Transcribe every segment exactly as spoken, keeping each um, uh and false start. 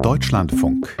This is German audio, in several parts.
Deutschlandfunk.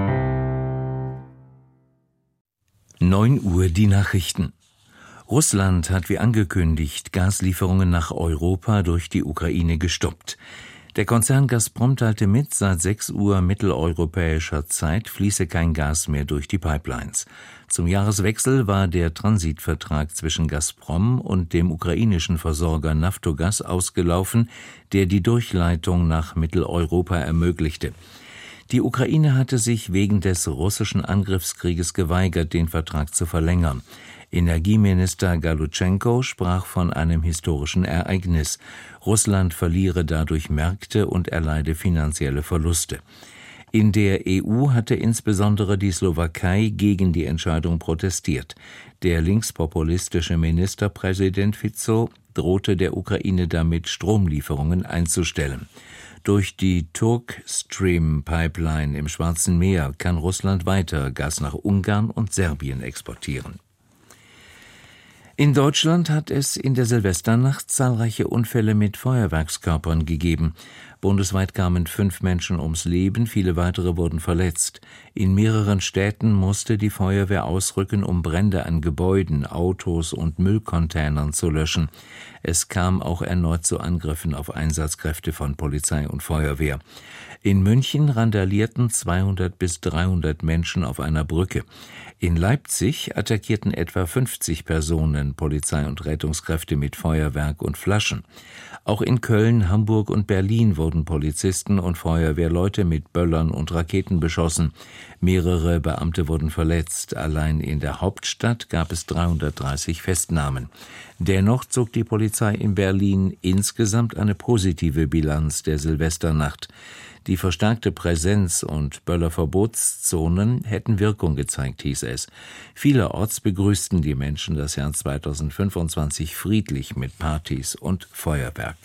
neun Uhr die Nachrichten. Russland hat wie angekündigt Gaslieferungen nach Europa durch die Ukraine gestoppt. Der Konzern Gazprom teilte mit, seit sechs Uhr mitteleuropäischer Zeit fließe kein Gas mehr durch die Pipelines. Zum Jahreswechsel war der Transitvertrag zwischen Gazprom und dem ukrainischen Versorger Naftogaz ausgelaufen, der die Durchleitung nach Mitteleuropa ermöglichte. Die Ukraine hatte sich wegen des russischen Angriffskrieges geweigert, den Vertrag zu verlängern. Energieminister Galutschenko sprach von einem historischen Ereignis. Russland verliere dadurch Märkte und erleide finanzielle Verluste. In der E U hatte insbesondere die Slowakei gegen die Entscheidung protestiert. Der linkspopulistische Ministerpräsident Fico drohte der Ukraine damit, Stromlieferungen einzustellen. Durch die Turkstream-Pipeline im Schwarzen Meer kann Russland weiter Gas nach Ungarn und Serbien exportieren. In Deutschland hat es in der Silvesternacht zahlreiche Unfälle mit Feuerwerkskörpern gegeben. Bundesweit kamen fünf Menschen ums Leben, viele weitere wurden verletzt. In mehreren Städten musste die Feuerwehr ausrücken, um Brände an Gebäuden, Autos und Müllcontainern zu löschen. Es kam auch erneut zu Angriffen auf Einsatzkräfte von Polizei und Feuerwehr. In München randalierten zweihundert bis dreihundert Menschen auf einer Brücke. In Leipzig attackierten etwa fünfzig Personen Polizei und Rettungskräfte mit Feuerwerk und Flaschen. Auch in Köln, Hamburg und Berlin wurden Polizisten und Feuerwehrleute mit Böllern und Raketen beschossen. Mehrere Beamte wurden verletzt. Allein in der Hauptstadt gab es dreihundertdreißig Festnahmen. Dennoch zog die Polizei in Berlin insgesamt eine positive Bilanz der Silvesternacht. Die verstärkte Präsenz und Böllerverbotszonen hätten Wirkung gezeigt, hieß es. Vielerorts begrüßten die Menschen das Jahr zweitausendfünfundzwanzig friedlich mit Partys und Feuerwerk.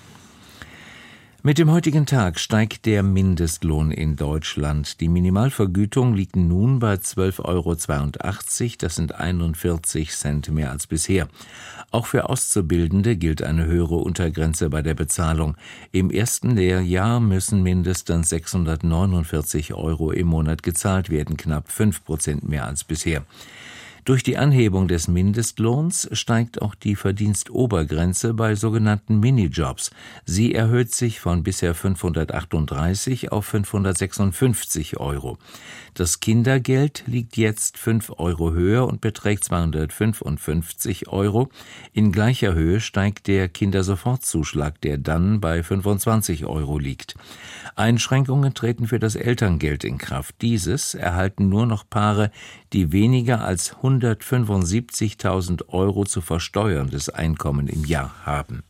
Mit dem heutigen Tag steigt der Mindestlohn in Deutschland. Die Minimalvergütung liegt nun bei zwölf Euro zweiundachtzig, das sind einundvierzig Cent mehr als bisher. Auch für Auszubildende gilt eine höhere Untergrenze bei der Bezahlung. Im ersten Lehrjahr müssen mindestens sechshundertneunundvierzig Euro im Monat gezahlt werden, knapp fünf Prozent mehr als bisher. Durch die Anhebung des Mindestlohns steigt auch die Verdienstobergrenze bei sogenannten Minijobs. Sie erhöht sich von bisher fünfhundertachtunddreißig auf fünfhundertsechsundfünfzig Euro. Das Kindergeld liegt jetzt fünf Euro höher und beträgt zweihundertfünfundfünfzig Euro. In gleicher Höhe steigt der Kindersofortzuschlag, der dann bei fünfundzwanzig Euro liegt. Einschränkungen treten für das Elterngeld in Kraft. Dieses erhalten nur noch Paare, die weniger als hundertfünfundsiebzigtausend Euro zu versteuerndes Einkommen im Jahr haben.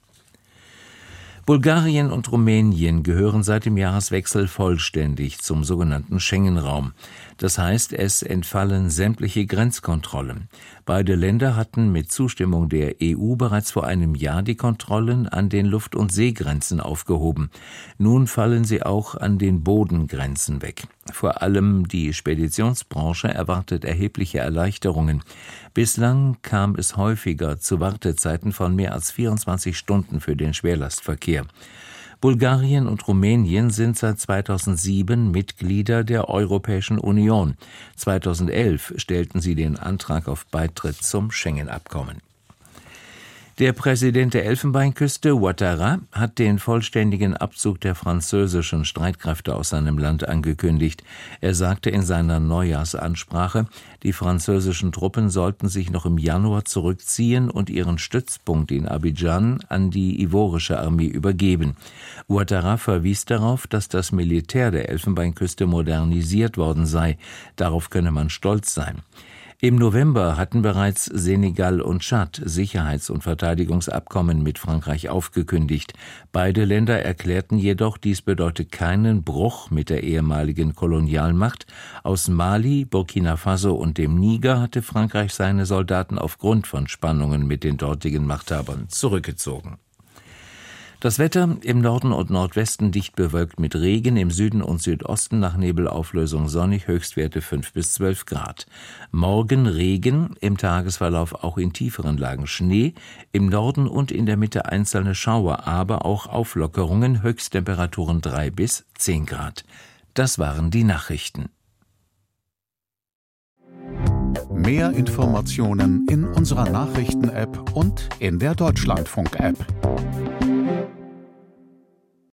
Bulgarien und Rumänien gehören seit dem Jahreswechsel vollständig zum sogenannten Schengen-Raum. Das heißt, es entfallen sämtliche Grenzkontrollen. Beide Länder hatten mit Zustimmung der E U bereits vor einem Jahr die Kontrollen an den Luft- und Seegrenzen aufgehoben. Nun fallen sie auch an den Bodengrenzen weg. Vor allem die Speditionsbranche erwartet erhebliche Erleichterungen. Bislang kam es häufiger zu Wartezeiten von mehr als vierundzwanzig Stunden für den Schwerlastverkehr. Bulgarien und Rumänien sind seit zweitausendsieben Mitglieder der Europäischen Union. zweitausendelf stellten sie den Antrag auf Beitritt zum Schengen-Abkommen. Der Präsident der Elfenbeinküste, Ouattara, hat den vollständigen Abzug der französischen Streitkräfte aus seinem Land angekündigt. Er sagte in seiner Neujahrsansprache, die französischen Truppen sollten sich noch im Januar zurückziehen und ihren Stützpunkt in Abidjan an die ivorische Armee übergeben. Ouattara verwies darauf, dass das Militär der Elfenbeinküste modernisiert worden sei. Darauf könne man stolz sein. Im November hatten bereits Senegal und Tschad Sicherheits- und Verteidigungsabkommen mit Frankreich aufgekündigt. Beide Länder erklärten jedoch, dies bedeute keinen Bruch mit der ehemaligen Kolonialmacht. Aus Mali, Burkina Faso und dem Niger hatte Frankreich seine Soldaten aufgrund von Spannungen mit den dortigen Machthabern zurückgezogen. Das Wetter im Norden und Nordwesten dicht bewölkt mit Regen, im Süden und Südosten nach Nebelauflösung sonnig, Höchstwerte fünf bis zwölf Grad. Morgen Regen, im Tagesverlauf auch in tieferen Lagen Schnee, im Norden und in der Mitte einzelne Schauer, aber auch Auflockerungen, Höchsttemperaturen drei bis zehn Grad. Das waren die Nachrichten. Mehr Informationen in unserer Nachrichten-App und in der Deutschlandfunk-App.